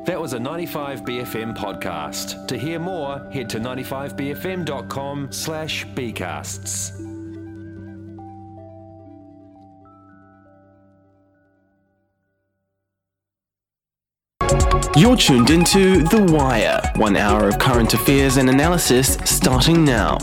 That was a 95BFM podcast. To hear more, head to 95bfm.com/bcasts. You're tuned into The Wire, 1 hour of current affairs and analysis starting now.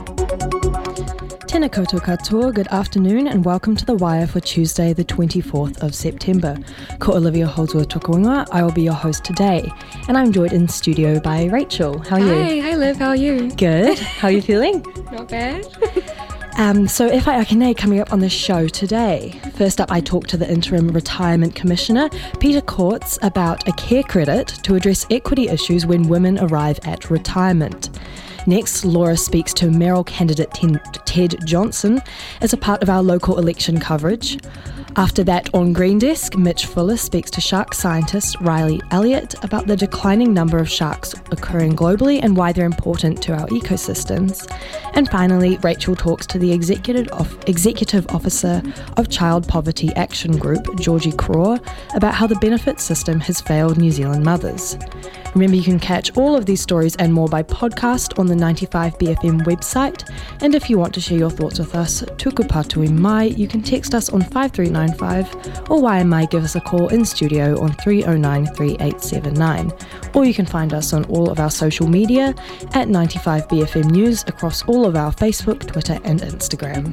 Tēnā koutou katoa, good afternoon and welcome to The Wire for Tuesday the 24th of September. Ko Olivia Holdsworth Tokaunga, I will be your host today, and I'm joined in studio by Rachel. How are you? Hi Liv, how are you? Good. How are you feeling? Not bad. So if I Akane coming up on the show today. First up, I talked to the Interim Retirement Commissioner, Peter Courts, about a care credit to address equity issues when women arrive at retirement. Next, Laura speaks to mayoral candidate Ted Johnson as a part of our local election coverage. After that, on Green Desk, Mitch Fuller speaks to shark scientist Riley Elliott about the declining number of sharks occurring globally and why they're important to our ecosystems. And finally, Rachel talks to the Executive Officer of Child Poverty Action Group, Georgie Craw, about how the benefit system has failed New Zealand mothers. Remember, you can catch all of these stories and more by podcast on the 95BFM website. And if you want to share your thoughts with us, tuku pātui mai, you can text us on 5395 or YMI give us a call in studio on 309 3879. Or you can find us on all of our social media at 95BFM News across all of our Facebook, Twitter and Instagram.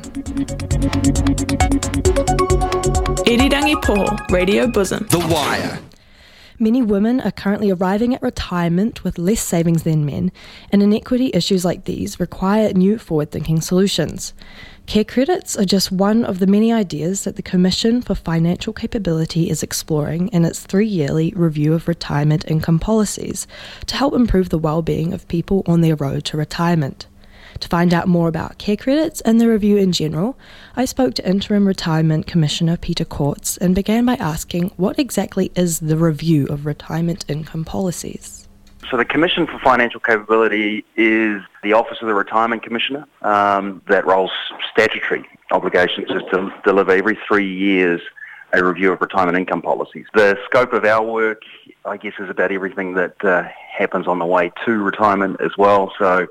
Irirangi Poho, Radio Bosom. The Wire. Many women are currently arriving at retirement with less savings than men, and inequity issues like these require new forward-thinking solutions. Care credits are just one of the many ideas that the Commission for Financial Capability is exploring in its 3-yearly review of retirement income policies to help improve the well-being of people on their road to retirement. To find out more about care credits and the review in general, I spoke to Interim Retirement Commissioner Peter Courts and began by asking what exactly is the review of retirement income policies. So the Commission for Financial Capability is the Office of the Retirement Commissioner that roles statutory obligations is to deliver every 3 years a review of retirement income policies. The scope of our work, I guess, is about everything that happens on the way to retirement as well. So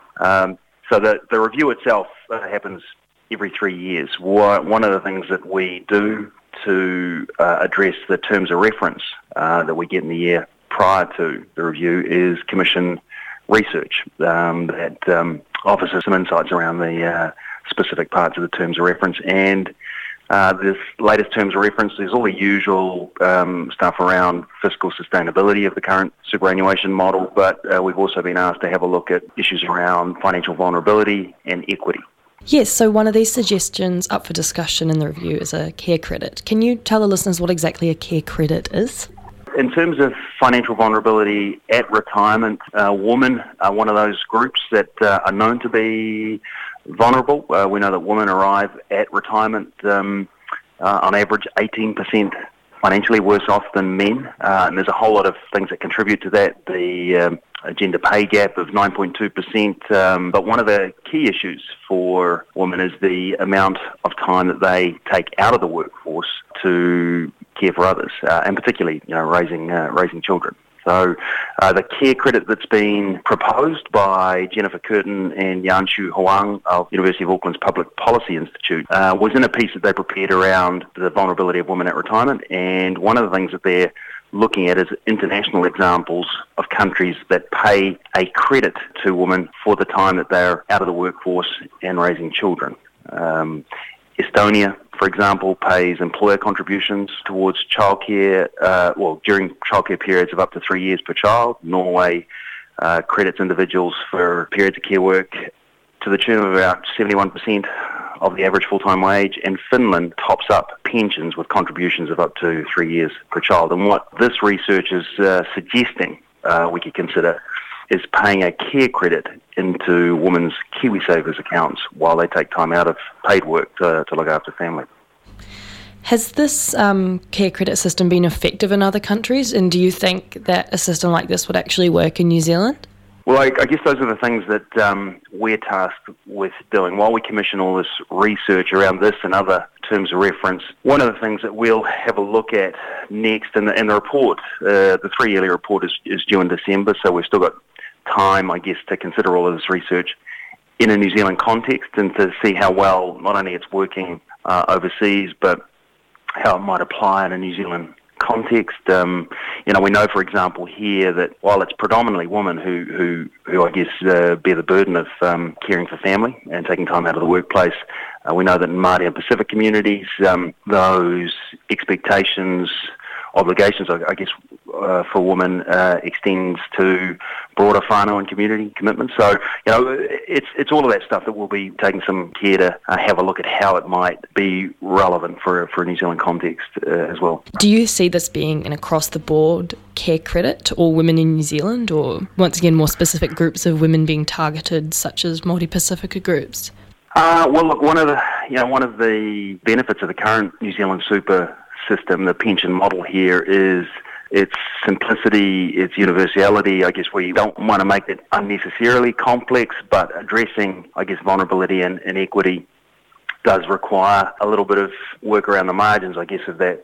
the review itself happens every 3 years. One of the things that we do to address the terms of reference that we get in the year prior to the review is commission research that offers us some insights around the specific parts of the terms of reference. And this latest terms of reference, there's all the usual stuff around fiscal sustainability of the current superannuation model, but we've also been asked to have a look at issues around financial vulnerability and equity. Yes, so one of these suggestions up for discussion in the review is a care credit. Can you tell the listeners what exactly a care credit is? In terms of financial vulnerability at retirement, women are one of those groups that are known to be vulnerable. We know that women arrive at retirement on average 18% financially worse off than men, and there's a whole lot of things that contribute to that. The gender pay gap of 9.2%, but one of the key issues for women is the amount of time that they take out of the workforce to care for others, and particularly, raising children. So the care credit that's been proposed by Jennifer Curtin and Yanshu Huang of University of Auckland's Public Policy Institute was in a piece that they prepared around the vulnerability of women at retirement, and one of the things that they're looking at is international examples of countries that pay a credit to women for the time that they're out of the workforce and raising children. Estonia, for example, pays employer contributions towards childcare, during childcare periods of up to 3 years per child. Norway credits individuals for periods of care work to the tune of about 71% of the average full-time wage, and Finland tops up pensions with contributions of up to 3 years per child. And what this research is suggesting we could consider is paying a care credit into women's KiwiSavers accounts while they take time out of paid work to look after family. Has this care credit system been effective in other countries, and do you think that a system like this would actually work in New Zealand? Well, I guess those are the things that we're tasked with doing. While we commission all this research around this and other terms of reference, one of the things that we'll have a look at next, and the report, the 3-yearly report is due in December, so we've still got time, I guess, to consider all of this research in a New Zealand context and to see how well not only it's working overseas, but how it might apply in a New Zealand context. We know, for example, here that while it's predominantly women who I guess bear the burden of caring for family and taking time out of the workplace, we know that in Māori and Pacific communities, those expectations, obligations, I guess, for women extends to broader whānau and community commitments. So, it's all of that stuff that we'll be taking some care to have a look at how it might be relevant for a New Zealand context as well. Do you see this being an across-the-board care credit to all women in New Zealand, or once again more specific groups of women being targeted, such as Māori Pacifica groups? Well, look, one of the benefits of the current New Zealand super system, the pension model here, is its simplicity, its universality. I guess we don't want to make it unnecessarily complex, but addressing, I guess, vulnerability and inequity does require a little bit of work around the margins, I guess, of that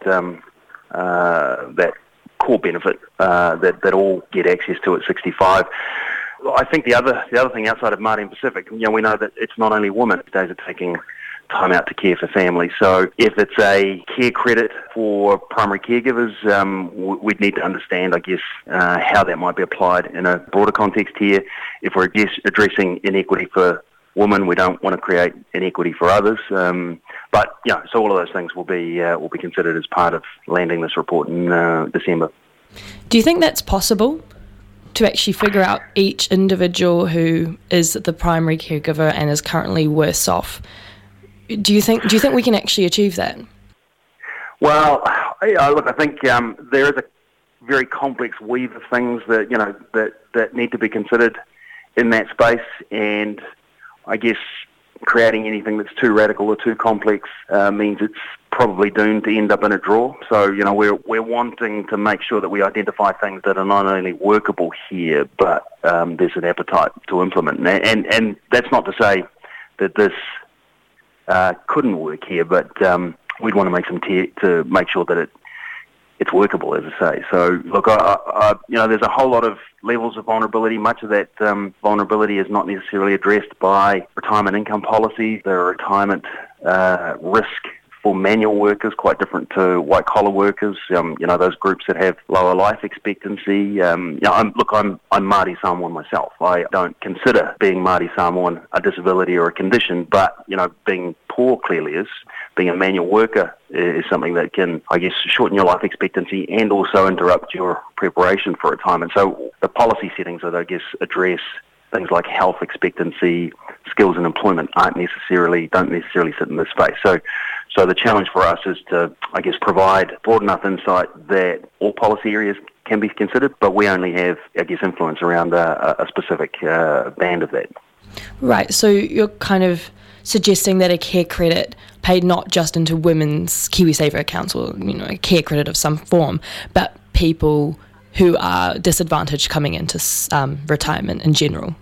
core benefit that all get access to at 65. I think the other thing outside of Māori and Pacific, we know that it's not only women these days are taking time out to care for family. So if it's a care credit for primary caregivers, we'd need to understand, I guess, how that might be applied in a broader context here. If we're addressing inequity for women, we don't want to create inequity for others. But so all of those things will be considered as part of landing this report in December. Do you think that's possible, to actually figure out each individual who is the primary caregiver and is currently worse off? Do you think we can actually achieve that? Well, look, I think there is a very complex weave of things that that need to be considered in that space, and I guess creating anything that's too radical or too complex means it's probably doomed to end up in a draw. So, we're wanting to make sure that we identify things that are not only workable here, but there's an appetite to implement. And that's not to say that this couldn't work here, but we'd want to make some to make sure that it's workable, as I say. So, look, there's a whole lot of levels of vulnerability. Much of that vulnerability is not necessarily addressed by retirement income policies. There are retirement risk for manual workers, quite different to white-collar workers, those groups that have lower life expectancy. I'm Māori Samoan myself. I don't consider being Māori Samoan a disability or a condition, but, being poor clearly is. Being a manual worker is something that can, I guess, shorten your life expectancy and also interrupt your preparation for retirement. So the policy settings that, I guess, address things like health expectancy, skills and employment don't necessarily sit in this space. So the challenge for us is to, I guess, provide broad enough insight that all policy areas can be considered, but we only have, I guess, influence around a specific band of that. Right, so you're kind of suggesting that a care credit paid not just into women's KiwiSaver accounts or, a care credit of some form, but people who are disadvantaged coming into retirement in general.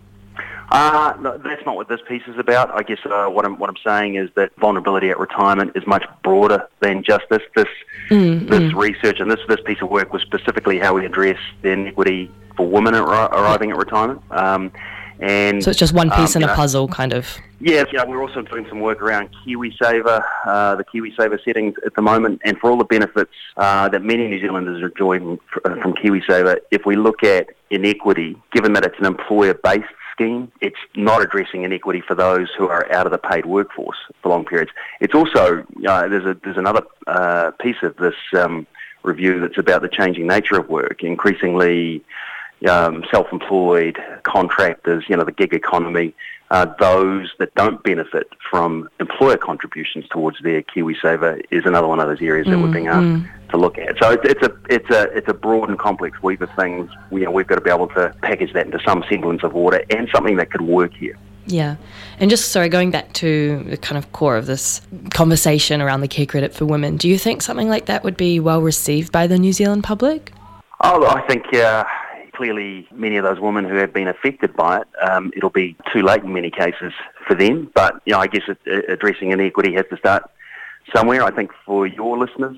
No, that's not what this piece is about. I guess what I'm saying is that vulnerability at retirement is much broader than just this research, and this piece of work was specifically how we address the inequity for women arriving at retirement. And so it's just one piece in a puzzle, kind of. Yeah, we're also doing some work around KiwiSaver, the KiwiSaver settings at the moment, and for all the benefits that many New Zealanders are enjoying from KiwiSaver, if we look at inequity, given that it's an employer-based scheme, it's not addressing inequity for those who are out of the paid workforce for long periods. It's also, there's another piece of this review that's about the changing nature of work, increasingly self-employed, contractors, the gig economy, those that don't benefit from employer contributions towards their KiwiSaver is another one of those areas that we're being asked to look at. So it's a broad and complex weave of things. We've got to be able to package that into some semblance of order and something that could work here. Yeah. And just, going back to the kind of core of this conversation around the care credit for women, do you think something like that would be well received by the New Zealand public? Oh, I think clearly many of those women who have been affected by it, it'll be too late in many cases for them. But, I guess addressing inequity has to start somewhere. I think for your listeners,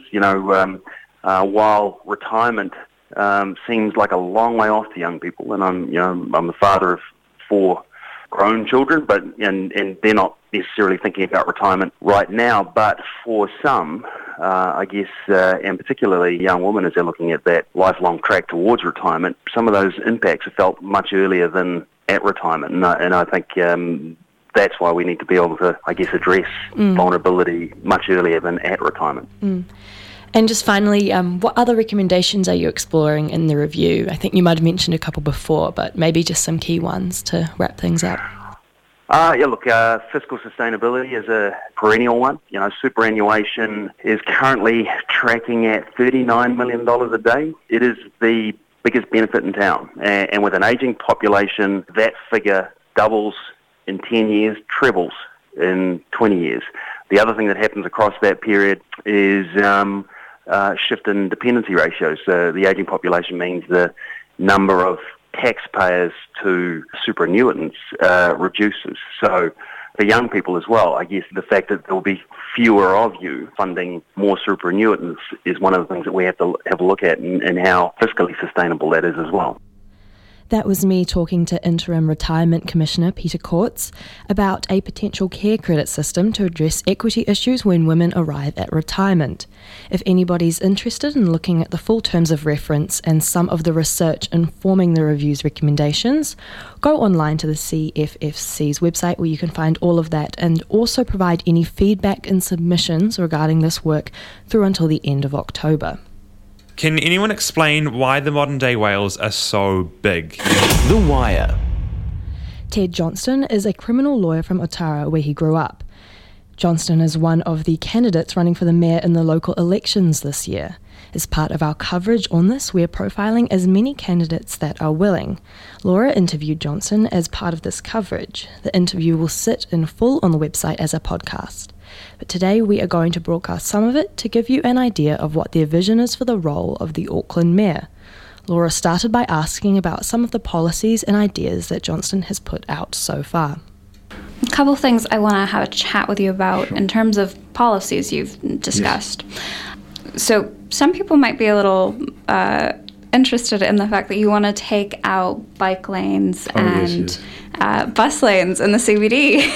while retirement seems like a long way off to young people, and I'm the father of 4 grown children, but and they're not necessarily thinking about retirement right now. But for some, I guess, and particularly young women, as they're looking at that lifelong track towards retirement, some of those impacts are felt much earlier than at retirement, and I think that's why we need to be able to, I guess, address vulnerability much earlier than at retirement. And just finally, what other recommendations are you exploring in the review? I think you might have mentioned a couple before, but maybe just some key ones to wrap things up. Fiscal sustainability is a perennial one. Superannuation is currently tracking at $39 million a day. It is the biggest benefit in town. And with an ageing population, that figure doubles in 10 years, trebles in 20 years. The other thing that happens across that period is shift in dependency ratios. So the ageing population means the number of taxpayers to superannuitants reduces. So for young people as well, I guess the fact that there will be fewer of you funding more superannuitants is one of the things that we have to have a look at and how fiscally sustainable that is as well. That was me talking to Interim Retirement Commissioner Peter Courts about a potential care credit system to address equity issues when women arrive at retirement. If anybody's interested in looking at the full terms of reference and some of the research informing the review's recommendations, go online to the CFFC's website where you can find all of that and also provide any feedback and submissions regarding this work through until the end of October. Can anyone explain why the modern-day whales are so big? The Wire. Ted Johnston is a criminal lawyer from Otara, where he grew up. Johnston is one of the candidates running for the mayor in the local elections this year. As part of our coverage on this, we're profiling as many candidates that are willing. Laura interviewed Johnston as part of this coverage. The interview will sit in full on the website as a podcast. But today we are going to broadcast some of it to give you an idea of what their vision is for the role of the Auckland mayor. Laura started by asking about some of the policies and ideas that Johnston has put out so far. A couple of things I want to have a chat with you about in terms of policies you've discussed. Yes. So some people might be a little interested in the fact that you want to take out bike lanes and bus lanes in the CBD.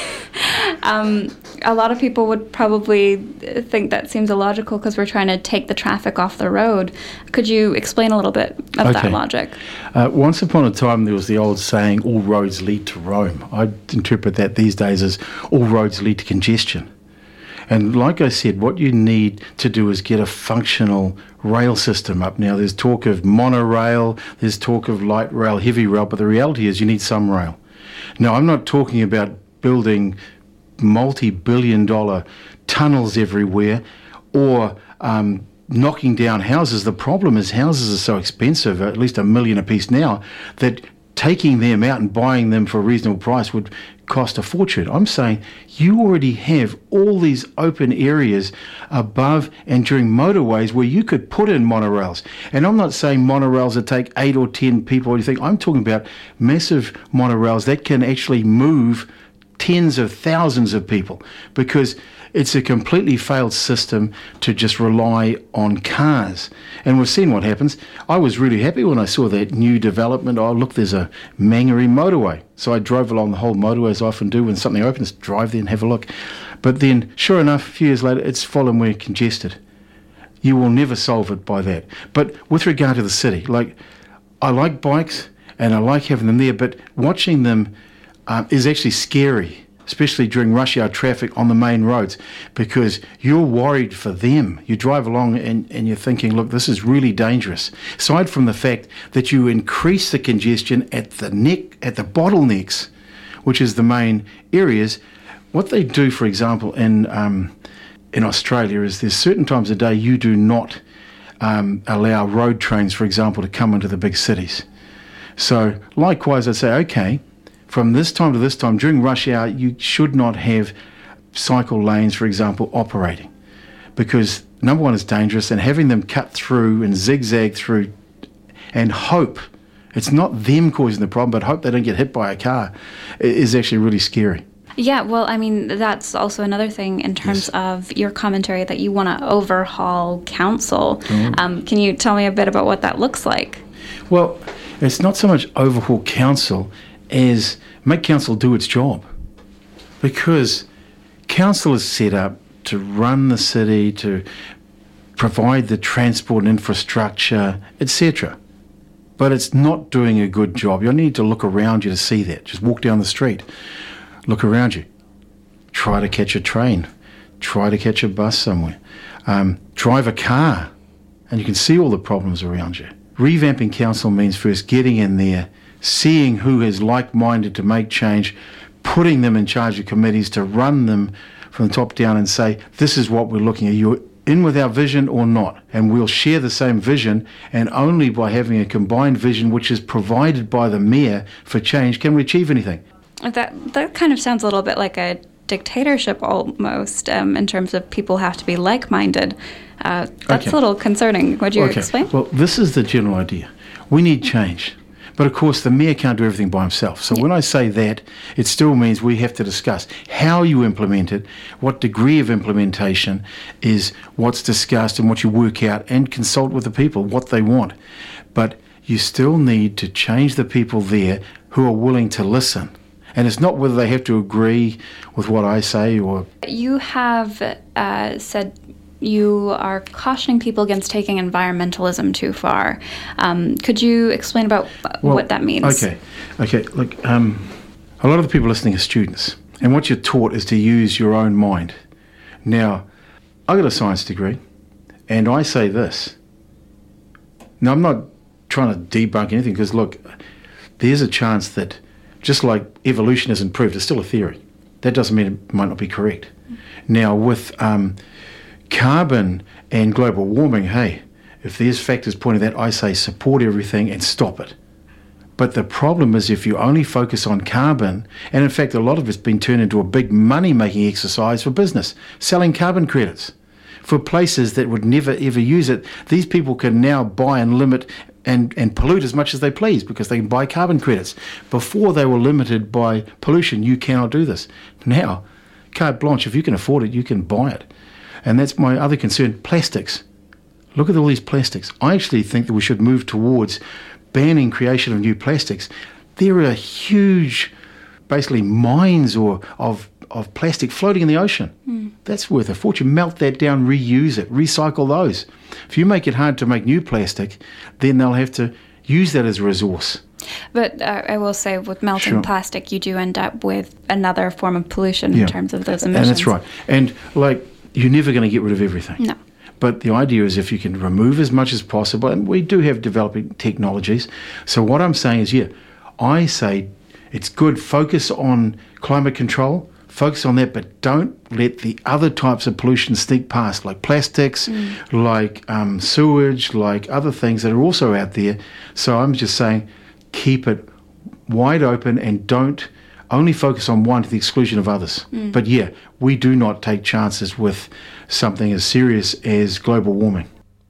A lot of people would probably think that seems illogical because we're trying to take the traffic off the road. Could you explain a little bit of that logic? Once upon a time, there was the old saying, all roads lead to Rome. I interpret that these days as all roads lead to congestion. And like I said, what you need to do is get a functional rail system up. Now, there's talk of monorail, there's talk of light rail, heavy rail, but the reality is you need some rail. Now, I'm not talking about building multi-billion-dollar tunnels everywhere or knocking down houses. The problem is houses are so expensive, at least $1 million a piece now, that taking them out and buying them for a reasonable price would cost a fortune. I'm saying you already have all these open areas above and during motorways where you could put in monorails. And I'm not saying monorails that take 8 or 10 people or anything. I'm talking about massive monorails that can actually move tens of thousands of people, because it's a completely failed system to just rely on cars. And we've seen what happens. I was really happy when I saw that new development. Oh, look, there's a Mangere motorway. So I drove along the whole motorway, as I often do when something opens, drive there and have a look. But then, sure enough, a few years later, it's full and we're congested. You will never solve it by that. But with regard to the city, I like bikes and I like having them there, but watching them is actually scary, especially during rush hour traffic on the main roads, because you're worried for them. You drive along and you're thinking, look, this is really dangerous. Aside from the fact that you increase the congestion at the bottlenecks, which is the main areas. What they do, for example, in Australia is there's certain times of day you do not allow road trains, for example, to come into the big cities. So likewise, I'd say, okay, from this time to this time, during rush hour, you should not have cycle lanes, for example, operating. Because, number one, it's dangerous, and having them cut through and zigzag through and hope It's not them causing the problem, but hope they don't get hit by a car is actually really scary. Yeah, well, I mean, that's also another thing in terms of your commentary that you want to overhaul council. Can you tell me a bit about what that looks like? Well, it's not so much overhaul council as make council do its job. Because council is set up to run the city, to provide the transport and infrastructure, etc. But it's not doing a good job. You need to look around you to see that. Just walk down the street. Look around you. Try to catch a train. Try to catch a bus somewhere. Drive a car, and you can see all the problems around you. Revamping council means first getting in there, seeing who is like-minded to make change, putting them in charge of committees to run them from the top down and say, this is what we're looking at. You're in with our vision or not? And we'll share the same vision, and only by having a combined vision, which is provided by the mayor for change, can we achieve anything. That kind of sounds a little bit like a dictatorship almost, in terms of people have to be like-minded. That's a little concerning. Would you explain? Well, this is the general idea. We need change. But of course, the mayor can't do everything by himself. So when I say that, it still means we have to discuss how you implement it, what degree of implementation is what's discussed and what you work out, and consult with the people, what they want. But you still need to change the people there who are willing to listen. And it's not whether they have to agree with what I say or... You have said you are cautioning people against taking environmentalism too far. Could you explain about what that means? Okay. Look, a lot of the people listening are students, and what you're taught is to use your own mind. Now, I got a science degree, and I say this. Now, I'm not trying to debunk anything, because look, there's a chance that just like evolution isn't proved, it's still a theory. That doesn't mean it might not be correct. Now, with carbon and global warming, hey, if there's factors pointing that, I say support everything and stop it. But the problem is if you only focus on carbon, and in fact a lot of it's been turned into a big money-making exercise for business, selling carbon credits for places that would never ever use it. These people can now buy and limit and pollute as much as they please because they can buy carbon credits. Before they were limited by pollution, you cannot do this. Now, carte blanche, if you can afford it, you can buy it. And that's my other concern, plastics. Look at all these plastics. I actually think that we should move towards banning creation of new plastics. There are huge, basically, mines of plastic floating in the ocean. That's worth a fortune. Melt that down, reuse it, recycle those. If you make it hard to make new plastic, then they'll have to use that as a resource. But I will say with melting plastic, you do end up with another form of pollution in terms of those emissions. And that's right. And you're never going to get rid of everything. No. But the idea is if you can remove as much as possible, and we do have developing technologies. So what I'm saying is, I say it's good, focus on climate control, focus on that, but don't let the other types of pollution sneak past, like plastics, like sewage, like other things that are also out there. So I'm just saying keep it wide open and don't only focus on one to the exclusion of others. But we do not take chances with something as serious as global warming.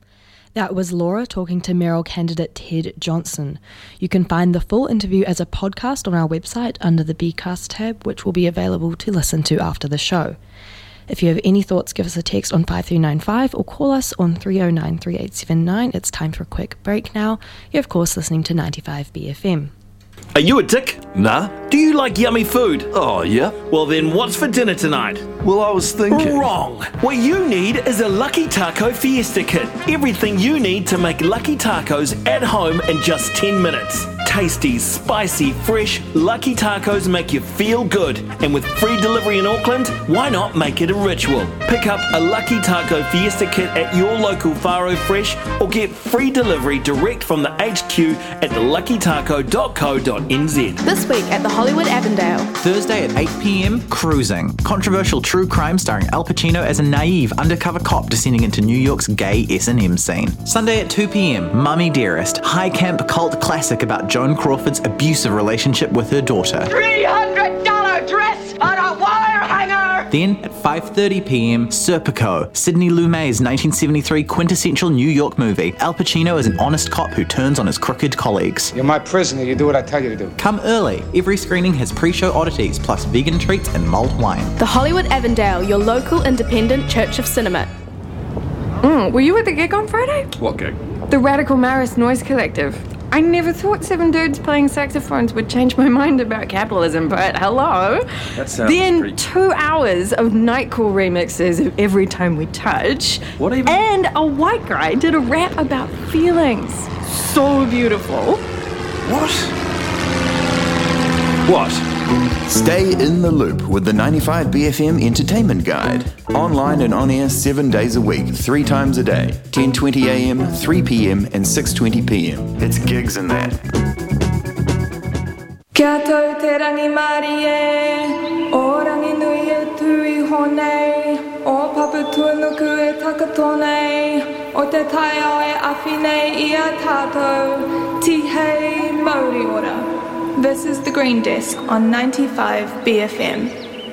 That was Laura talking to mayoral candidate Ted Johnson. You can find the full interview as a podcast on our website under the Bcast tab, which will be available to listen to after the show. If you have any thoughts, give us a text on 5395 or call us on 309 3879. It's time for a quick break now. You're of course listening to 95 BFM. Are you a dick? Nah. Do you like yummy food? Oh, yeah. Well then, what's for dinner tonight? Well, I was thinking... Wrong. What you need is a Lucky Taco Fiesta Kit. Everything you need to make Lucky Tacos at home in just 10 minutes. Tasty, spicy, fresh, Lucky Tacos make you feel good. And with free delivery in Auckland, why not make it a ritual? Pick up a Lucky Taco Fiesta Kit at your local Faro Fresh or get free delivery direct from the HQ at theluckytaco.co.nz. This week at the Hollywood Avondale. Thursday at 8 p.m, Cruising. Controversial true crime starring Al Pacino as a naive undercover cop descending into New York's gay S&M scene. Sunday at 2 p.m, Mummy Dearest. High camp cult classic about Joan Crawford's abusive relationship with her daughter. $300 dress on a wire hanger! Then at 5:30pm, Serpico, Sidney Lumet's 1973 quintessential New York movie. Al Pacino is an honest cop who turns on his crooked colleagues. You're my prisoner, you do what I tell you to do. Come early. Every screening has pre-show oddities plus vegan treats and mulled wine. The Hollywood Avondale, your local independent church of cinema. Were you at the gig on Friday? What gig? The Radical Maris Noise Collective. I never thought 7 dudes playing saxophones would change my mind about capitalism, but hello. That sounds Then pretty... 2 hours of Nightcore remixes of Every Time We Touch. What even? And a white guy did a rap about feelings. So beautiful. What? Stay in the loop with the 95BFM Entertainment Guide. Online and on air 7 days a week, 3 times a day. 10:20am, 3pm and 6:20pm. It's gigs and that. Kia tau te rangi mari e, o rangi nui e tui honei, o papu tuanuku e takatonei, o te tai ao e awhinei I a tātou, tihei Māori ora. This is The Green Desk on 95BFM.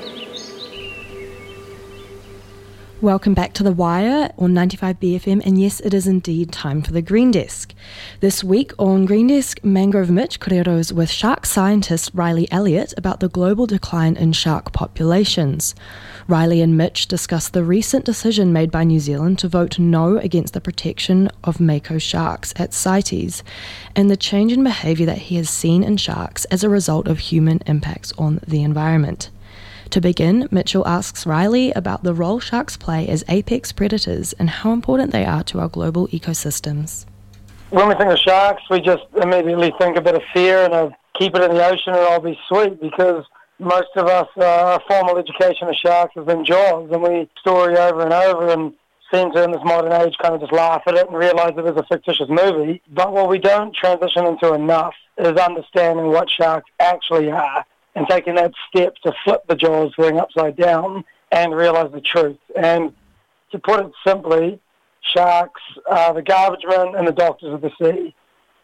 Welcome back to The Wire on 95BFM, and yes, it is indeed time for The Green Desk. This week on Green Desk, Mangrove Mitch kōreros with shark scientist Riley Elliott about the global decline in shark populations. Riley and Mitch discuss the recent decision made by New Zealand to vote no against the protection of mako sharks at CITES, and the change in behaviour that he has seen in sharks as a result of human impacts on the environment. To begin, Mitchell asks Riley about the role sharks play as apex predators and how important they are to our global ecosystems. When we think of sharks, we just immediately think a bit of fear and keep it in the ocean and I'll be sweet, because most of us, our formal education of sharks has been Jaws, and we story over and over and seem to, in this modern age, kind of just laugh at it and realise it was a fictitious movie. But what we don't transition into enough is understanding what sharks actually are, and taking that step to flip the Jaws thing upside down and realise the truth. And to put it simply, sharks are the garbage men and the doctors of the sea.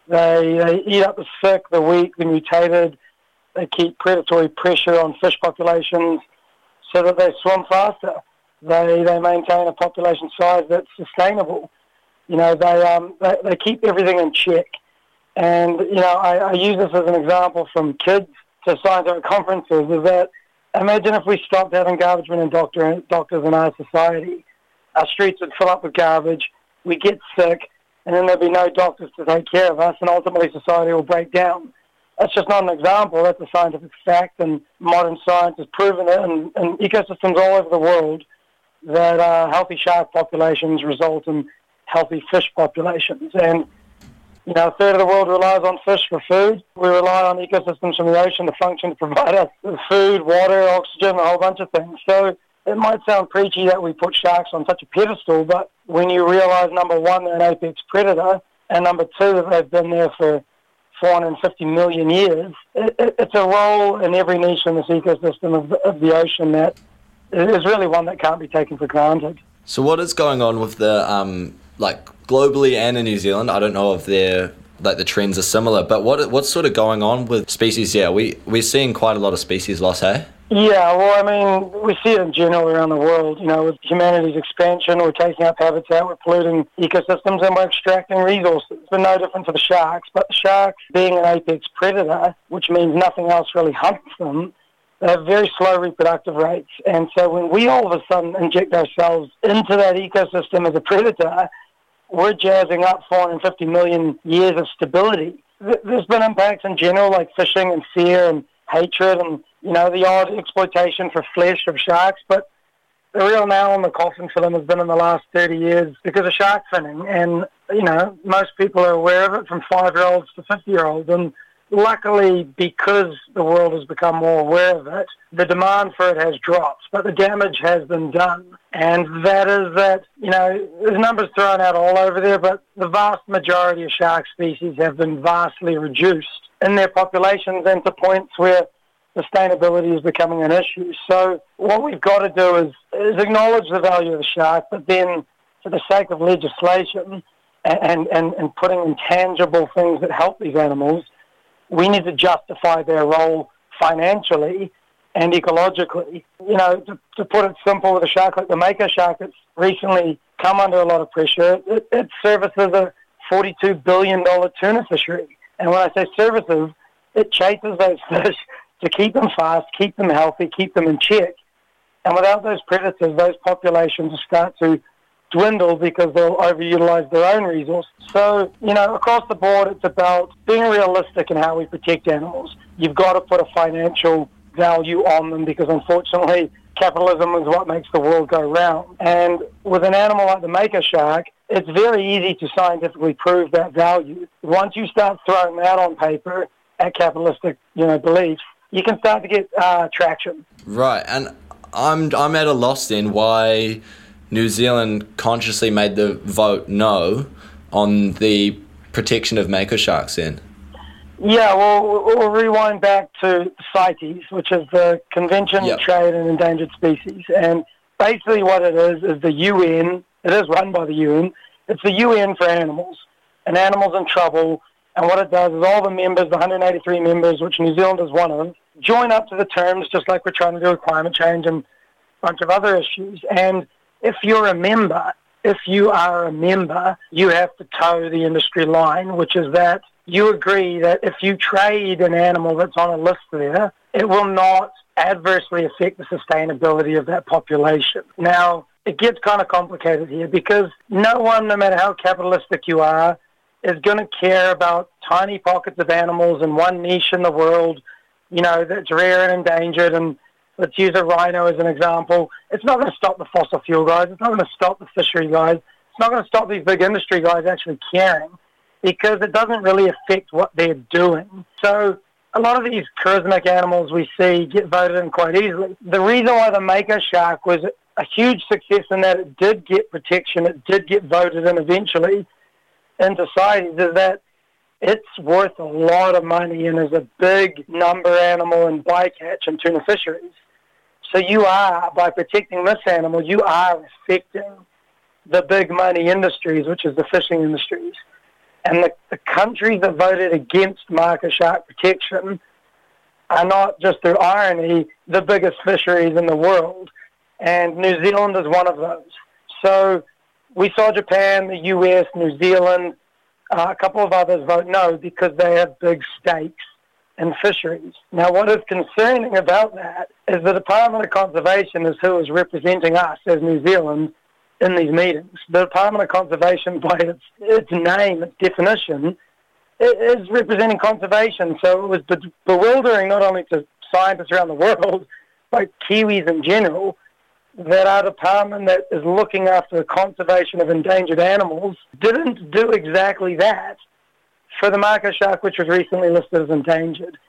They eat up the sick, the weak, the mutated. They keep predatory pressure on fish populations so that they swim faster. They maintain a population size that's sustainable. You know, they keep everything in check. And, you know, I use this as an example from kids to scientific conferences, is that imagine if we stopped having garbage men and doctors in our society. Our streets would fill up with garbage, we'd get sick, and then there'd be no doctors to take care of us, and ultimately society will break down. That's just not an example, that's a scientific fact, and modern science has proven it, and ecosystems all over the world, that healthy shark populations result in healthy fish populations. And you know, a third of the world relies on fish for food. We rely on ecosystems from the ocean to function, to provide us with food, water, oxygen, a whole bunch of things. So it might sound preachy that we put sharks on such a pedestal, but when you realise, number one, they're an apex predator, and number two, that they've been there for 450 million years, it's a role in every niche in this ecosystem of the ocean that is really one that can't be taken for granted. So what is going on with the, globally and in New Zealand? I don't know if the trends are similar, but what's sort of going on with species? Yeah, we're seeing quite a lot of species loss, hey? Yeah, well, I mean, we see it in general around the world. You know, with humanity's expansion, we're taking up habitat, we're polluting ecosystems, and we're extracting resources. But no different for the sharks. But the sharks, being an apex predator, which means nothing else really hunts them, they have very slow reproductive rates. And so when we all of a sudden inject ourselves into that ecosystem as a predator, we're jazzing up 450 million years of stability. There's been impacts in general, like fishing and fear and hatred and, you know, the odd exploitation for flesh of sharks, but the real nail in the coffin for them has been in the last 30 years because of shark finning. And, you know, most people are aware of it, from 5-year-olds to 50-year-olds. And luckily, because the world has become more aware of it, the demand for it has dropped, but the damage has been done. And that is that, you know, there's numbers thrown out all over there, but the vast majority of shark species have been vastly reduced in their populations, and to points where sustainability is becoming an issue. So what we've got to do is acknowledge the value of the shark, but then for the sake of legislation and putting intangible things that help these animals, we need to justify their role financially and ecologically. You know, to put it simple, with a shark like the mako shark, it's recently come under a lot of pressure. It services a $42 billion tuna fishery. And when I say services, it chases those fish to keep them fast, keep them healthy, keep them in check. And without those predators, those populations will start to dwindle because they'll overutilize their own resources. So, you know, across the board, it's about being realistic in how we protect animals. You've got to put a financial value on them because, unfortunately, capitalism is what makes the world go round. And with an animal like the mako shark, it's very easy to scientifically prove that value. Once you start throwing that on paper at capitalistic, beliefs, you can start to get traction. Right, and I'm at a loss then why New Zealand consciously made the vote no on the protection of mako sharks then. Yeah, well, we'll rewind back to CITES, which is the Convention on Trade in Endangered Species. And basically what it is the UN. It is run by the UN. It's the UN for animals. And animals in trouble. And what it does is all the members, the 183 members, which New Zealand is one of, join up to the terms, just like we're trying to do with climate change and a bunch of other issues. And if you are a member, you have to toe the industry line, which is that you agree that if you trade an animal that's on a list there, it will not adversely affect the sustainability of that population. Now, it gets kind of complicated here because no one, no matter how capitalistic you are, is going to care about tiny pockets of animals in one niche in the world, that's rare and endangered. And let's use a rhino as an example. It's not going to stop the fossil fuel guys. It's not going to stop the fishery guys. It's not going to stop these big industry guys actually caring because it doesn't really affect what they're doing. So a lot of these charismatic animals we see get voted in quite easily. The reason why the mako shark was a huge success in that it did get protection, it did get voted in eventually into CITES, is that it's worth a lot of money and is a big number animal in bycatch and tuna fisheries. So you are, by protecting this animal, you are affecting the big money industries, which is the fishing industries. And the countries that voted against mako shark protection are not, just through irony, the biggest fisheries in the world. And New Zealand is one of those. So we saw Japan, the US, New Zealand, a couple of others vote no because they have big stakes in fisheries. Now, what is concerning about that is the Department of Conservation is who is representing us as New Zealand in these meetings. The Department of Conservation, by its name, its definition, it is representing conservation. So it was bewildering not only to scientists around the world, but Kiwis in general, that our department that is looking after the conservation of endangered animals didn't do exactly that for the mako shark, which was recently listed as endangered.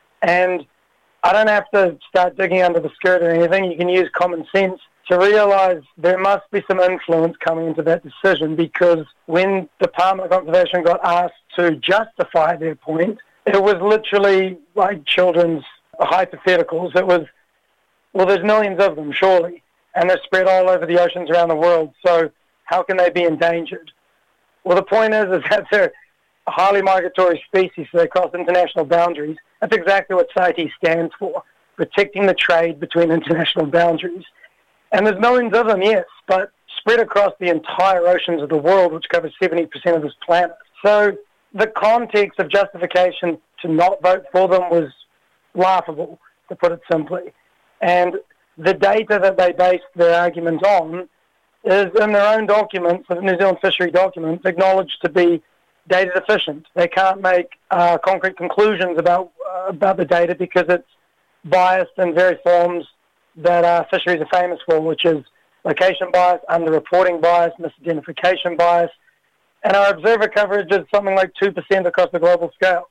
And I don't have to start digging under the skirt or anything. You can use common sense to realize there must be some influence coming into that decision, because when the Department of Conservation got asked to justify their point, it was literally like children's hypotheticals. It was, well, there's millions of them, surely, and they're spread all over the oceans around the world, so how can they be endangered? Well, the point is that they're a highly migratory species, so they cross international boundaries. That's exactly what CITES stands for, protecting the trade between international boundaries. And there's millions of them, yes, but spread across the entire oceans of the world, which covers 70% of this planet. So the context of justification to not vote for them was laughable, to put it simply. And the data that they based their arguments on is in their own documents, the New Zealand fishery documents, acknowledged to be data deficient. They can't make concrete conclusions about the data because it's biased in various forms that fisheries are famous for, which is location bias, underreporting bias, misidentification bias, and our observer coverage is something like 2% across the global scale.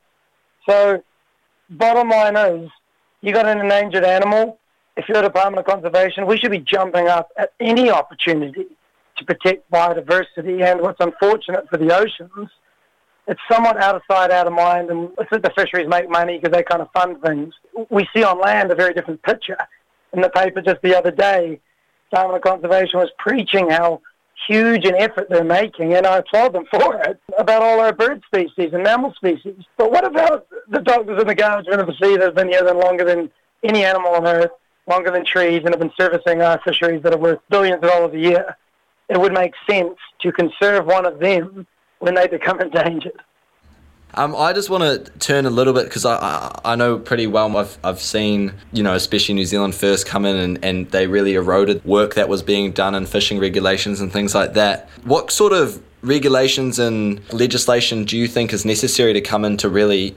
So bottom line is, you got an endangered animal. If you're the Department of Conservation, we should be jumping up at any opportunity to protect biodiversity. And what's unfortunate for the oceans, it's somewhat out of sight, out of mind, and it's that the fisheries make money because they kind of fund things. We see on land a very different picture. In the paper just the other day, Department of Conservation was preaching how huge an effort they're making, and I applaud them for it, about all our bird species and mammal species. But what about the doctors in the Guardian of the Sea that have been here longer than any animal on Earth longer than trees and have been servicing our fisheries that are worth billions of dollars a year, it would make sense to conserve one of them when they become endangered. I just want to turn a little bit, because I know pretty well, I've seen, especially New Zealand first come in and they really eroded work that was being done in fishing regulations and things like that. What sort of regulations and legislation do you think is necessary to come in to really,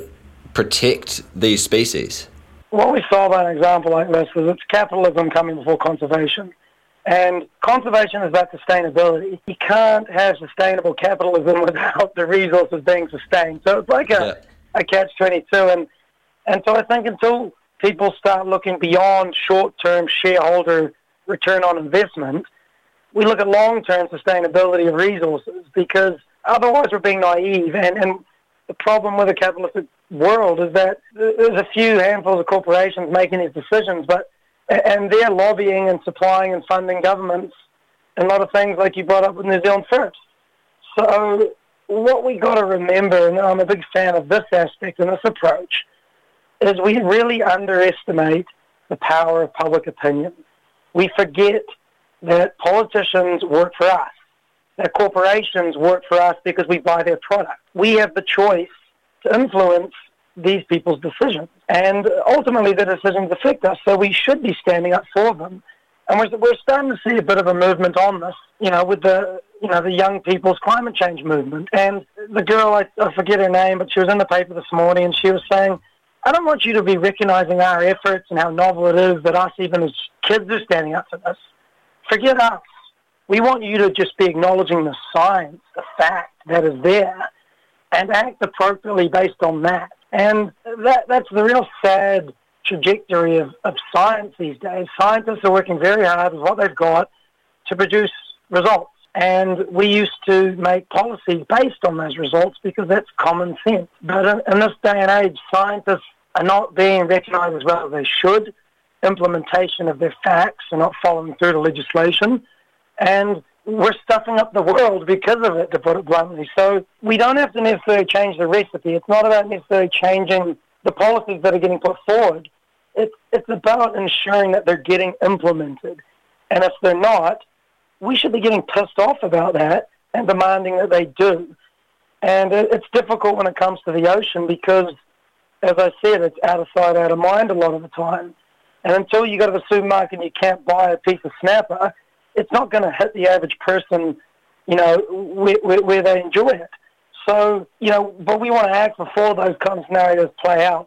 protect these species? What we saw by an example like this is it's capitalism coming before conservation. And conservation is about sustainability. You can't have sustainable capitalism without the resources being sustained. So it's like a catch-22. And so I think until people start looking beyond short-term shareholder return on investment, we look at long-term sustainability of resources, because otherwise we're being naive. And the problem with a capitalistic world is that there's a few handfuls of corporations making these decisions, and they're lobbying and supplying and funding governments and a lot of things like you brought up with New Zealand First. So what we got to remember, and I'm a big fan of this aspect and this approach, is we really underestimate the power of public opinion. We forget that politicians work for us, that corporations work for us because we buy their product. We have the choice to influence these people's decisions, and ultimately the decisions affect us, so we should be standing up for them. And we're starting to see a bit of a movement on this, with the young people's climate change movement. And the girl, I forget her name, but she was in the paper this morning, and she was saying, I don't want you to be recognizing our efforts and how novel it is that us, even as kids, are standing up for this. Forget us. We want you to just be acknowledging the science, the fact that is there, and act appropriately based on that. And that's the real sad trajectory of science these days. Scientists are working very hard with what they've got to produce results. And we used to make policies based on those results because that's common sense. But in this day and age, scientists are not being recognized as well as they should. Implementation of their facts are not following through to legislation. And we're stuffing up the world because of it, to put it bluntly. So we don't have to necessarily change the recipe. It's not about necessarily changing the policies that are getting put forward. It's about ensuring that they're getting implemented. And if they're not, we should be getting pissed off about that and demanding that they do. And it's difficult when it comes to the ocean because, as I said, it's out of sight, out of mind a lot of the time. And until you go to the supermarket and you can't buy a piece of snapper, it's not going to hit the average person, where they enjoy it. So, but we want to act before those kind of scenarios play out.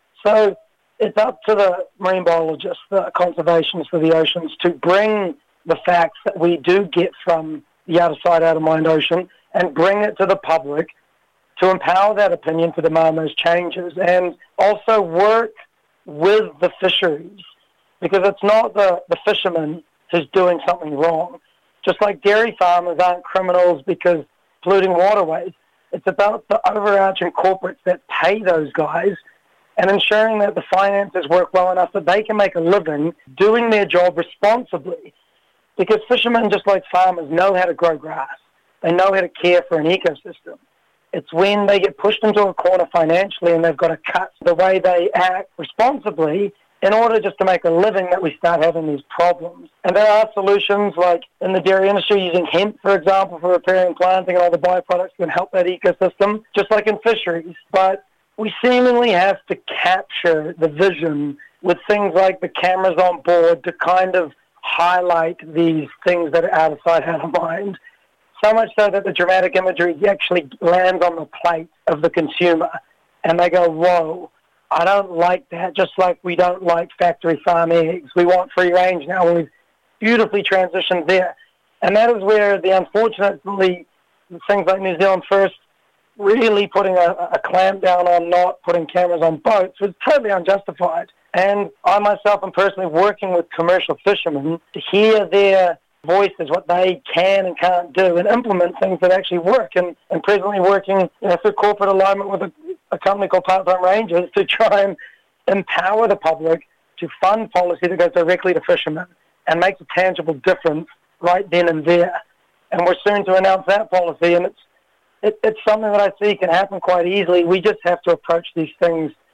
So it's up to the marine biologists, the conservationists of the oceans, to bring the facts that we do get from the out of sight, out of mind ocean and bring it to the public to empower that opinion to demand those changes, and also work with the fisheries, because it's not the fishermen who's doing something wrong. Just like dairy farmers aren't criminals because polluting waterways. It's about the overarching corporates that pay those guys and ensuring that the finances work well enough that they can make a living doing their job responsibly. Because fishermen, just like farmers, know how to grow grass. They know how to care for an ecosystem. It's when they get pushed into a corner financially and they've got to cut the way they act responsibly in order just to make a living that we start having these problems. And there are solutions, like in the dairy industry, using hemp, for example, for repairing planting and all the byproducts can help that ecosystem, just like in fisheries. But we seemingly have to capture the vision with things like the cameras on board to kind of highlight these things that are out of sight, out of mind. So much so that the dramatic imagery actually lands on the plate of the consumer. And they go, whoa, I don't like that, just like we don't like factory farm eggs. We want free range now. We've beautifully transitioned there. And that is where unfortunately, things like New Zealand First really putting a clamp down on not putting cameras on boats was totally unjustified. And I myself am personally working with commercial fishermen to hear their voices, what they can and can't do, and implement things that actually work. And presently working through corporate alignment with a company called Part-Time Rangers to try and empower the public to fund policy that goes directly to fishermen and makes a tangible difference right then and there. And we're soon to announce that policy, and it's something that I see can happen quite easily. We just have to approach these things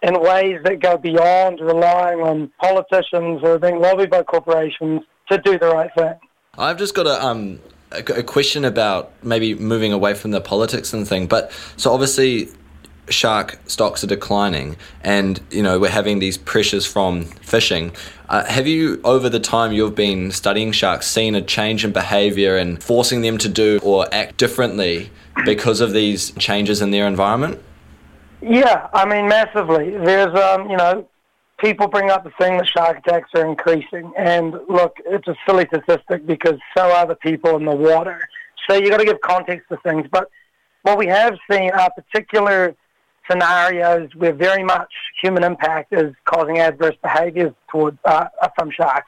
in ways that go beyond relying on politicians or being lobbied by corporations to do the right thing. I've just got a question about maybe moving away from the politics and thing. But so obviously shark stocks are declining and, you know, we're having these pressures from fishing. Have you, over the time you've been studying sharks, seen a change in behaviour and forcing them to do or act differently because of these changes in their environment? Yeah, I mean, massively. There's, people bring up the thing that shark attacks are increasing. And look, it's a silly statistic because so are the people in the water. So you got to give context to things. But what we have seen are particular scenarios where very much human impact is causing adverse behaviours towards from sharks.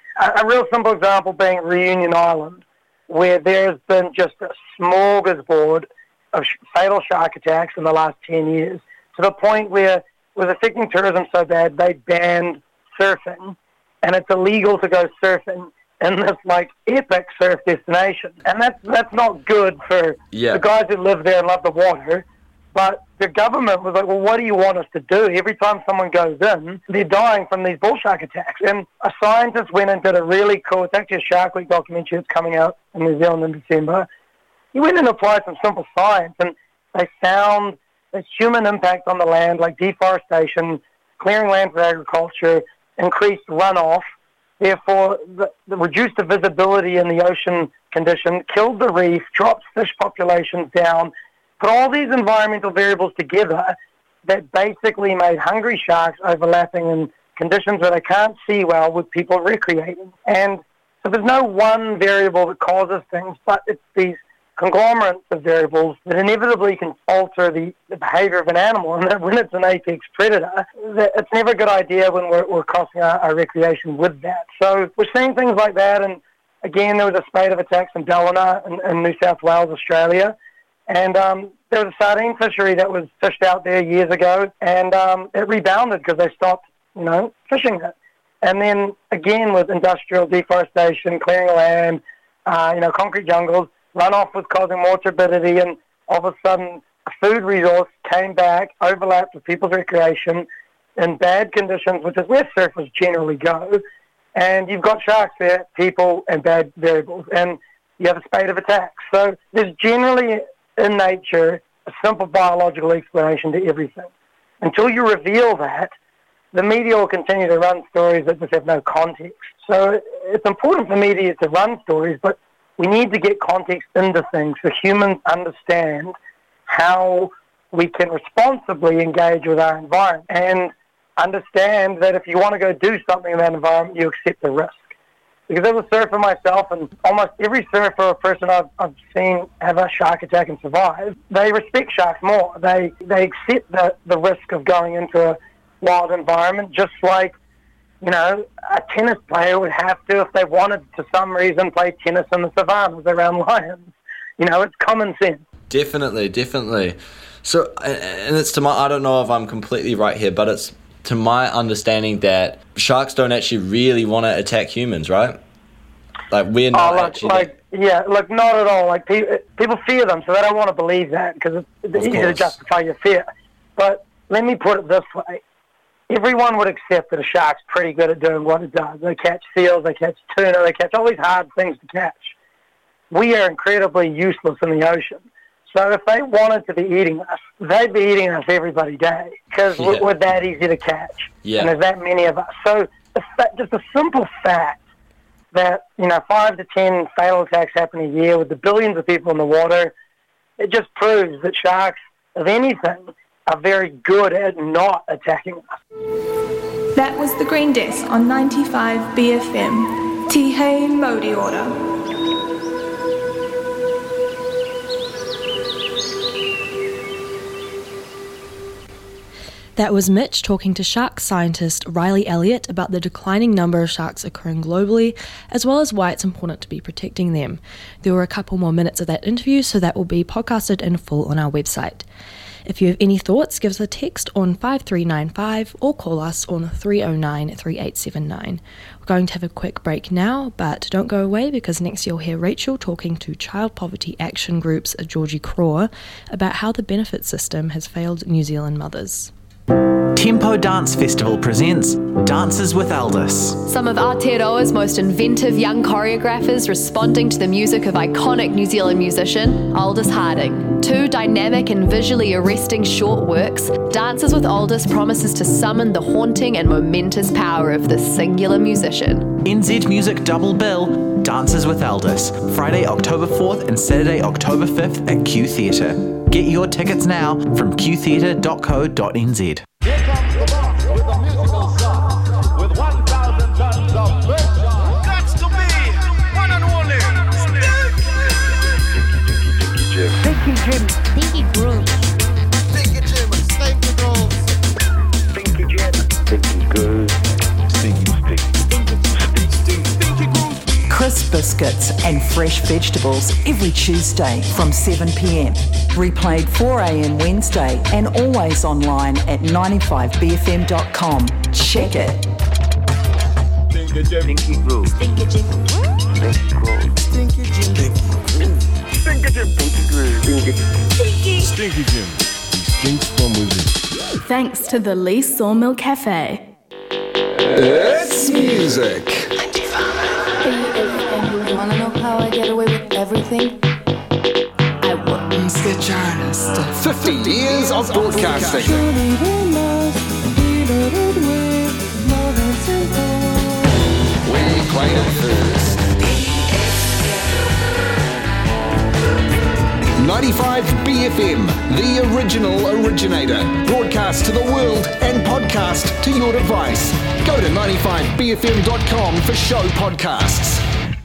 A real simple example being Reunion Island, where there's been just a smorgasbord of fatal shark attacks in the last 10 years, to the point where it was affecting tourism so bad they banned surfing, and it's illegal to go surfing in this epic surf destination. And that's not good for the guys who live there and love the water. But the government was like, well, what do you want us to do? Every time someone goes in, they're dying from these bull shark attacks. And a scientist went and did a really cool, it's actually a Shark Week documentary that's coming out in New Zealand in December. He went and applied some simple science, and they found that human impact on the land, like deforestation, clearing land for agriculture, increased runoff, therefore the reduced the visibility in the ocean condition, killed the reef, dropped fish populations down, put all these environmental variables together that basically made hungry sharks overlapping in conditions where they can't see well with people recreating. And so there's no one variable that causes things, but it's these conglomerates of variables that inevitably can alter the behavior of an animal. And that when it's an apex predator, it's never a good idea when we're crossing our recreation with that. So we're seeing things like that. And again, there was a spate of attacks in Ballina in New South Wales, Australia. And there was a sardine fishery that was fished out there years ago, and it rebounded because they stopped, fishing it. And then again with industrial deforestation, clearing of land, concrete jungles, runoff was causing more turbidity, and all of a sudden a food resource came back, overlapped with people's recreation in bad conditions, which is where surfers generally go. And you've got sharks there, people, and bad variables, and you have a spate of attacks. So there's generally in nature a simple biological explanation to everything. Until you reveal that, the media will continue to run stories that just have no context. So it's important for media to run stories, but we need to get context into things so humans understand how we can responsibly engage with our environment and understand that if you want to go do something in that environment, you accept the risk. Because as a surfer myself, and almost every surfer or person I've seen have a shark attack and survive, they respect sharks more. They accept the risk of going into a wild environment, just like, a tennis player would have to if they wanted, for some reason, play tennis in the savannas around lions. It's common sense. Definitely. So, and it's I don't know if I'm completely right here, but it's to my understanding that sharks don't actually really want to attack humans, right? We're not actually... not at all. People fear them, so they don't want to believe that because it's easy to justify your fear. But let me put it this way. Everyone would accept that a shark's pretty good at doing what it does. They catch seals, they catch tuna, they catch all these hard things to catch. We are incredibly useless in the ocean. So if they wanted to be eating us, they'd be eating us every bloody day because we're that easy to catch. Yeah. And there's that many of us. So just a simple fact that, 5 to 10 fatal attacks happen a year with the billions of people in the water, it just proves that sharks, if anything, are very good at not attacking us. That was The Green Desk on 95 BFM. Tihei Modi Order. That was Mitch talking to shark scientist Riley Elliott about the declining number of sharks occurring globally, as well as why it's important to be protecting them. There were a couple more minutes of that interview, so that will be podcasted in full on our website. If you have any thoughts, give us a text on 5395 or call us on 309 3879. We're going to have a quick break now, but don't go away because next you'll hear Rachel talking to Child Poverty Action Group's Georgie Craw about how the benefit system has failed New Zealand mothers. Tempo Dance Festival presents Dances with Aldous. Some of Aotearoa's most inventive young choreographers responding to the music of iconic New Zealand musician Aldous Harding. 2 dynamic and visually arresting short works, Dances with Aldous promises to summon the haunting and momentous power of this singular musician. NZ Music Double Bill, Dances with Aldous, Friday, October 4th and Saturday, October 5th at Q Theatre. Get your tickets now from qtheatre.co.nz. Here comes the boss with a musical song, with 1,000 tons of pressure. That's to be one and only. Stinky Jim. Stinky Groove. Stinky Jim. Stinky Groove. Stinky Jim. Stinky Groove. Stinky Groove. Crisp biscuits and fresh vegetables every Tuesday from 7 p.m. Replayed 4 a.m. Wednesday and always online at 95bfm.com. Check it. Stinky Jim. Stinky Groove. Stinky Jim. Stinky Groove. Stinky Jim. Stinky Jim. Stinky Groove. Stinky Jim. Stinky Jim. He stinks from within. Thanks to the Lee Sawmill Cafe. It's music. And you wanna know how I get away with everything? I wouldn't stitch honest. 50 years of broadcasting. We played it first. 95 BFM, the original originator. Broadcast to the world and podcast to your device. Go to 95bfm.com for show podcasts.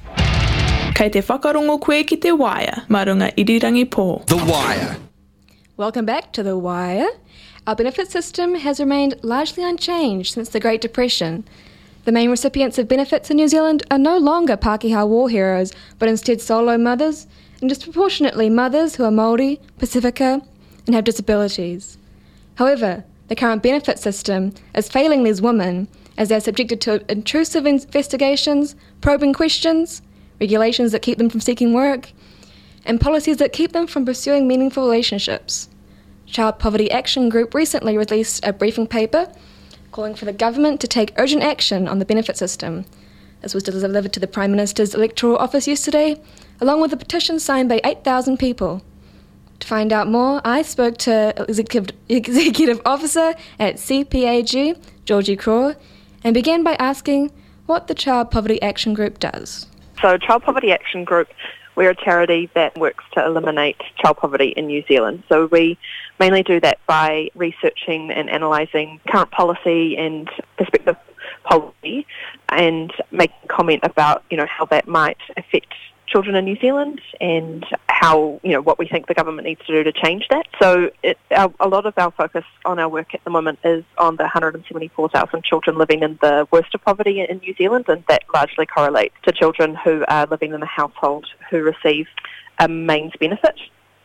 Kei te whakarongo koe ki te Wire, marunga irirangi pō. The Wire. Welcome back to The Wire. Our benefit system has remained largely unchanged since the Great Depression. The main recipients of benefits in New Zealand are no longer Pākehā war heroes, but instead solo mothers, and disproportionately mothers who are Māori, Pacifica, and have disabilities. However, the current benefit system is failing these women as they're subjected to intrusive investigations, probing questions, regulations that keep them from seeking work, and policies that keep them from pursuing meaningful relationships. Child Poverty Action Group recently released a briefing paper calling for the government to take urgent action on the benefit system. This was delivered to the Prime Minister's electoral office yesterday, along with a petition signed by 8,000 people. To find out more, I spoke to Executive Officer at CPAG, Georgie Craw, and began by asking what the Child Poverty Action Group does. So Child Poverty Action Group, we're a charity that works to eliminate child poverty in New Zealand. So we mainly do that by researching and analysing current policy and prospective policy and making comment about, how that might affect children in New Zealand and how, what we think the government needs to do to change that. So a lot of our focus on our work at the moment is on the 174,000 children living in the worst of poverty in New Zealand, and that largely correlates to children who are living in a household who receive a mains benefit.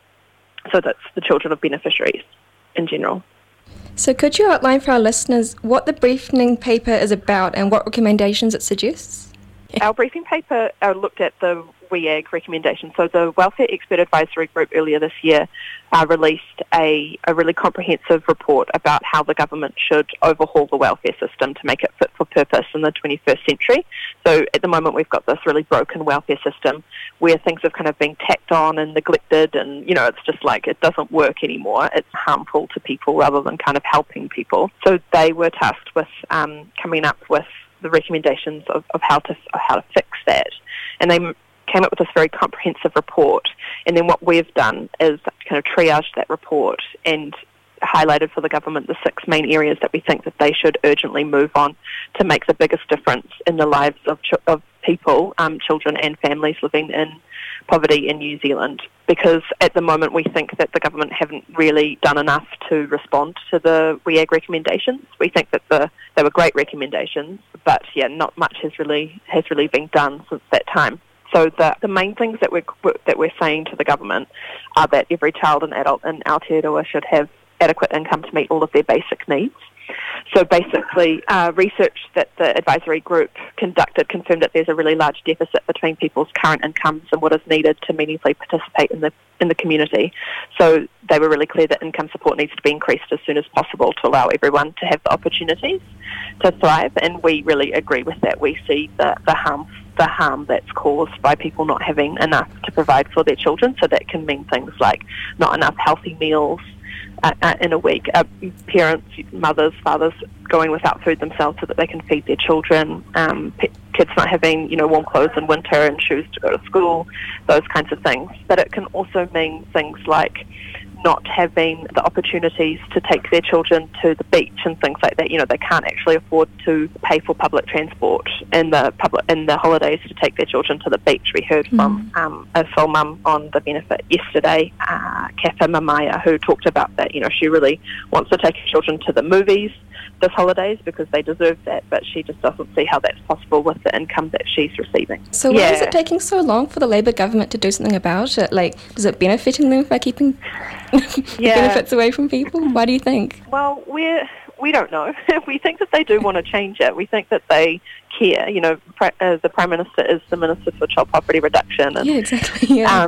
So that's the children of beneficiaries in general. So could you outline for our listeners what the briefing paper is about and what recommendations it suggests? Our briefing paper looked at the WEAG recommendations. So the Welfare Expert Advisory Group earlier this year released a really comprehensive report about how the government should overhaul the welfare system to make it fit for purpose in the 21st century. So at the moment we've got this really broken welfare system where things have kind of been tacked on and neglected, and it's just like it doesn't work anymore. It's harmful to people rather than kind of helping people. So they were tasked with coming up with the recommendations of how to fix that, and they came up with this very comprehensive report. And then what we've done is kind of triaged that report and highlighted for the government the 6 main areas that we think that they should urgently move on to make the biggest difference in the lives of people, children and families living in poverty in New Zealand. Because at the moment we think that the government haven't really done enough to respond to the WEAG recommendations. We think that they were great recommendations, but not much has really been done since that time. So the main things that we're saying to the government are that every child and adult in Aotearoa should have adequate income to meet all of their basic needs. So basically, research that the advisory group conducted confirmed that there's a really large deficit between people's current incomes and what is needed to meaningfully participate in the community. So they were really clear that income support needs to be increased as soon as possible to allow everyone to have the opportunities to thrive, and we really agree with that. We see the harm that's caused by people not having enough to provide for their children. So that can mean things like not enough healthy meals in a week, parents, mothers, fathers going without food themselves so that they can feed their children, kids not having, warm clothes in winter and shoes to go to school, those kinds of things. But it can also mean things like not having the opportunities to take their children to the beach and things like that. They can't actually afford to pay for public transport in the holidays to take their children to the beach. We heard from a full mum on the benefit yesterday, Kafa Mamaya, who talked about that. She really wants to take her children to the movies this holidays because they deserve that, but she just doesn't see how that's possible with the income that she's receiving. So why is it taking so long for the Labour government to do something about it? Is it benefiting them by keeping benefits away from people? Why do you think? Well, we don't know. We think that they do want to change it. We think that they care. The Prime Minister is the Minister for Child Poverty Reduction. And, yeah, exactly. Yeah.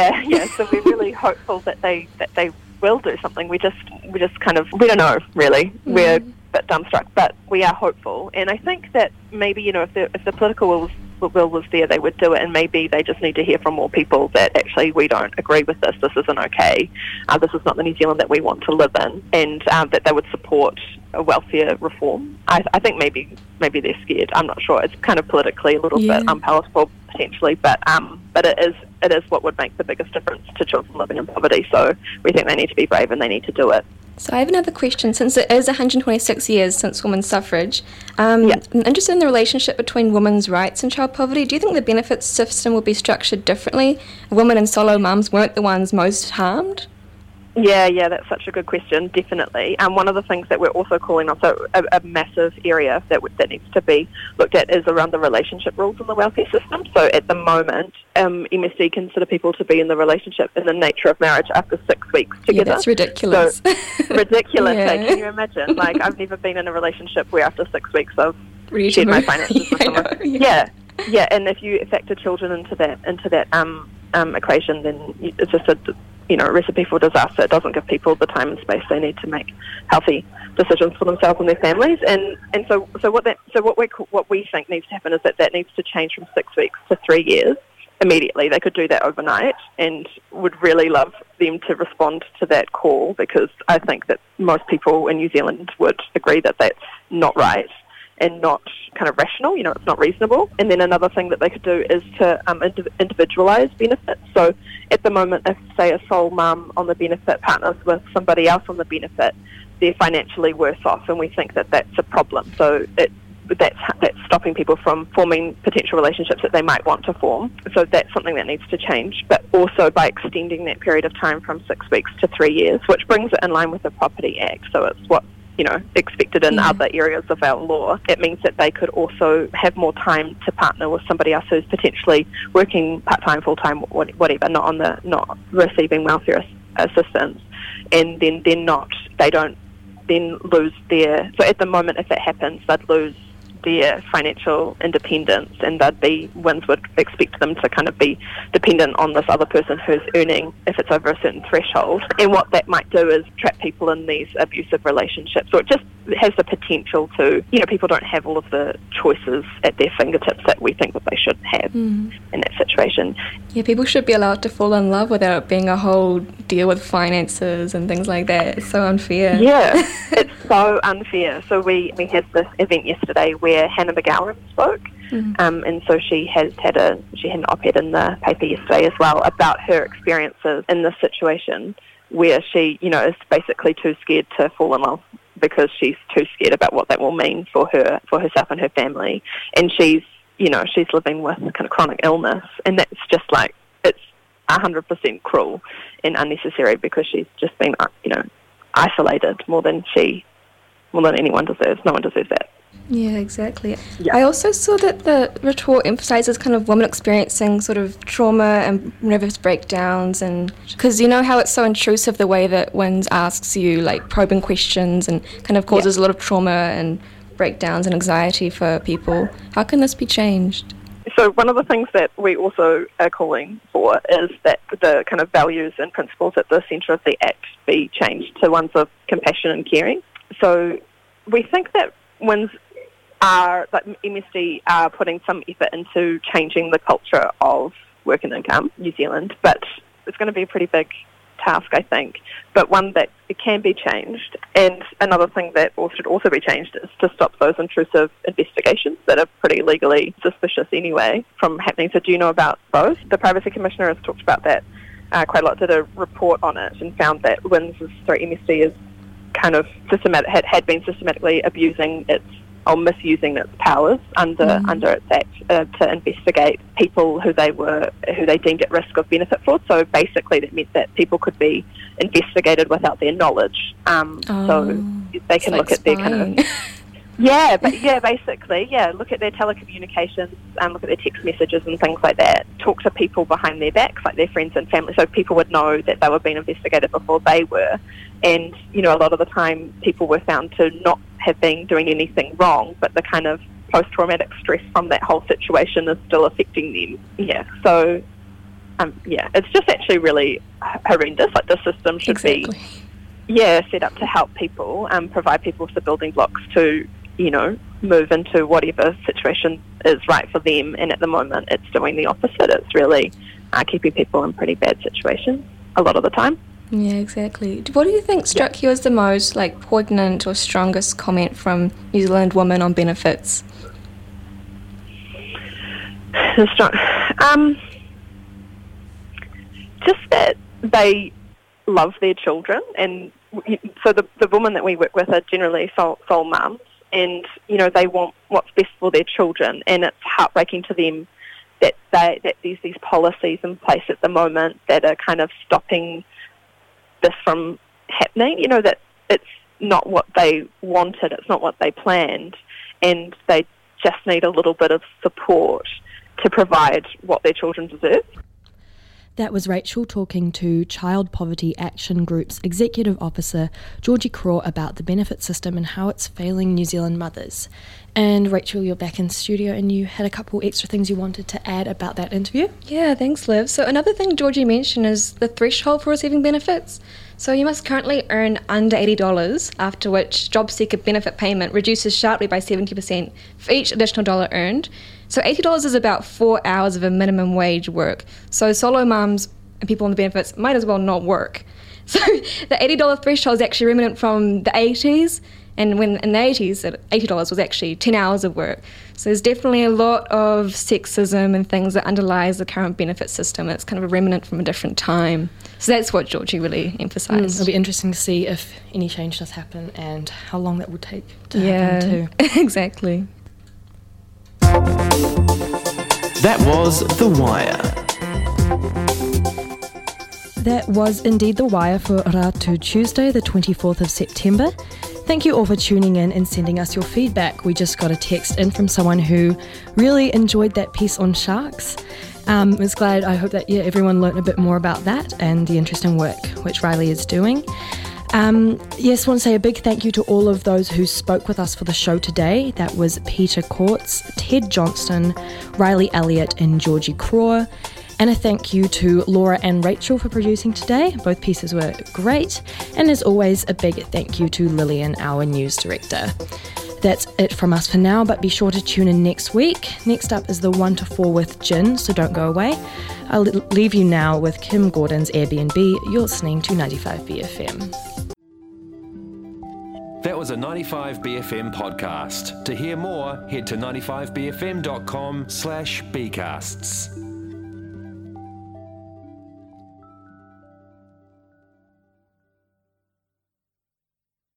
So we're really hopeful that they will do something. We just kind of, we don't know really. We're a bit dumbstruck, but we are hopeful. And I think that maybe, if the political will was there, they would do it, and maybe they just need to hear from more people that actually we don't agree with this isn't okay, this is not the New Zealand that we want to live in, and that they would support a welfare reform. I think maybe they're scared. I'm not sure. It's kind of politically a little bit unpalatable potentially, but it is what would make the biggest difference to children living in poverty. So we think they need to be brave and they need to do it. So I have another question. Since it is 126 years since women's suffrage, I'm interested in the relationship between women's rights and child poverty. Do you think the benefits system will be structured differently? Women and solo mums weren't the ones most harmed? Yeah, that's such a good question, definitely. One of the things that we're also calling on, so a massive area that needs to be looked at is around the relationship rules in the welfare system. So at the moment, MSD consider people to be in the relationship in the nature of marriage after 6 weeks together. Yeah, that's ridiculous. So, ridiculous. Can you imagine? I've never been in a relationship where after 6 weeks I've shared my finances with someone. Yeah, and if you factor children into that equation, then it's just a recipe for disaster. It doesn't give people the time and space they need to make healthy decisions for themselves and their families. And so what we think needs to happen is that needs to change from 6 weeks to 3 years immediately. They could do that overnight, and would really love them to respond to that call, because I think that most people in New Zealand would agree that that's not right and not kind of rational, it's not reasonable. And then another thing that they could do is to individualise benefits. So at the moment, if, say, a sole mum on the benefit partners with somebody else on the benefit, they're financially worse off, and we think that that's a problem. So that's stopping people from forming potential relationships that they might want to form. So that's something that needs to change. But also by extending that period of time from 6 weeks to 3 years, which brings it in line with the Property Act. So it's what expected in other areas of our law. It means that they could also have more time to partner with somebody else who's potentially working part-time, full-time, whatever, not receiving welfare assistance, and then they don't then lose their. So at the moment, if it happens, they'd lose their financial independence, and WINZ would expect them to kind of be dependent on this other person who's earning if it's over a certain threshold. And what that might do is trap people in these abusive relationships. So it just has the potential to, people don't have all of the choices at their fingertips that we think that they should have in that situation. Yeah, people should be allowed to fall in love without it being a whole deal with finances and things like that. It's so unfair. Yeah, it's so unfair. So we had this event yesterday where Hannah McGowan spoke, and so she had an op-ed in the paper yesterday as well about her experiences in this situation where she, is basically too scared to fall in love because she's too scared about what that will mean for herself and her family, and she's living with kind of chronic illness, and that's just it's 100% cruel and unnecessary, because she's just been isolated more than anyone deserves. No one deserves that. Yeah, exactly. Yeah. I also saw that the report emphasises kind of women experiencing sort of trauma and nervous breakdowns, and because you know how it's so intrusive the way that WINS asks you like probing questions and kind of causes a lot of trauma and breakdowns and anxiety for people. How can this be changed? So one of the things that we also are calling for is that the kind of values and principles at the centre of the Act be changed to ones of compassion and caring. So we think that WINS MSD are putting some effort into changing the culture of work and income New Zealand, but it's going to be a pretty big task, I think, but one that it can be changed. And another thing that should also be changed is to stop those intrusive investigations that are pretty legally suspicious anyway from happening. So do you know about those? The Privacy Commissioner has talked about that quite a lot, did a report on it and found that MSD is kind of had been systematically abusing misusing its powers under its act to investigate people who they deemed at risk of benefit fraud. So basically, that meant that people could be investigated without their knowledge. So they can look at their kind of look at their telecommunications and look at their text messages and things like that. Talk to people behind their backs, like their friends and family, so people would know that they were being investigated before they were. And, you know, a lot of the time people were found to not have been doing anything wrong, but the kind of post-traumatic stress from that whole situation is still affecting them. Yeah, so, it's just actually really horrendous. Like, the system should be set up to help people, provide people with the building blocks to, you know, move into whatever situation is right for them. And at the moment, it's doing the opposite. It's really keeping people in pretty bad situations a lot of the time. Yeah, exactly. What do you think struck you as the most, like, poignant or strongest comment from New Zealand women on benefits? Just that they love their children, and so the women that we work with are generally sole mums, and, you know, they want what's best for their children, and it's heartbreaking to them that there's these policies in place at the moment that are kind of stopping this from happening, you know, that it's not what they wanted, it's not what they planned, and they just need a little bit of support to provide what their children deserve. That was Rachel talking to Child Poverty Action Group's Executive Officer, Georgie Craw, about the benefit system and how it's failing New Zealand mothers. And Rachel, you're back in studio and you had a couple extra things you wanted to add about that interview? Yeah, thanks, Liv. So another thing Georgie mentioned is the threshold for receiving benefits. So you must currently earn under $80, after which job seeker benefit payment reduces sharply by 70% for each additional dollar earned. So $80 is about 4 hours of a minimum wage work. So solo mums and people on the benefits might as well not work. So the $80 threshold is actually remnant from the 80s, and when in the 80s, $80 was actually 10 hours of work. So there's definitely a lot of sexism and things that underlies the current benefit system. It's kind of a remnant from a different time. So that's what Georgie really emphasised. It'll be interesting to see if any change does happen and how long that would take to happen too. Exactly. That was The Wire. That was indeed The Wire for Ratu Tuesday, the 24th of September. Thank you all for tuning in and sending us your feedback. We just got a text in from someone who really enjoyed that piece on sharks. Was glad, I hope that everyone learnt a bit more about that and the interesting work which Riley is doing. Yes, I want to say a big thank you to all of those who spoke with us for the show today. That was Peter Courts, Ted Johnston, Riley Elliott and Georgie Craw. And a thank you to Laura and Rachel for producing today. Both pieces were great. And as always, a big thank you to Lillian, our news director. That's it from us for now, but be sure to tune in next week. Next up is the 1 to 4 with Gin, so don't go away. I'll leave you now with Kim Gordon's Airbnb. You're listening to 95BFM. That was a 95BFM podcast. To hear more, head to 95BFM.com/bcasts.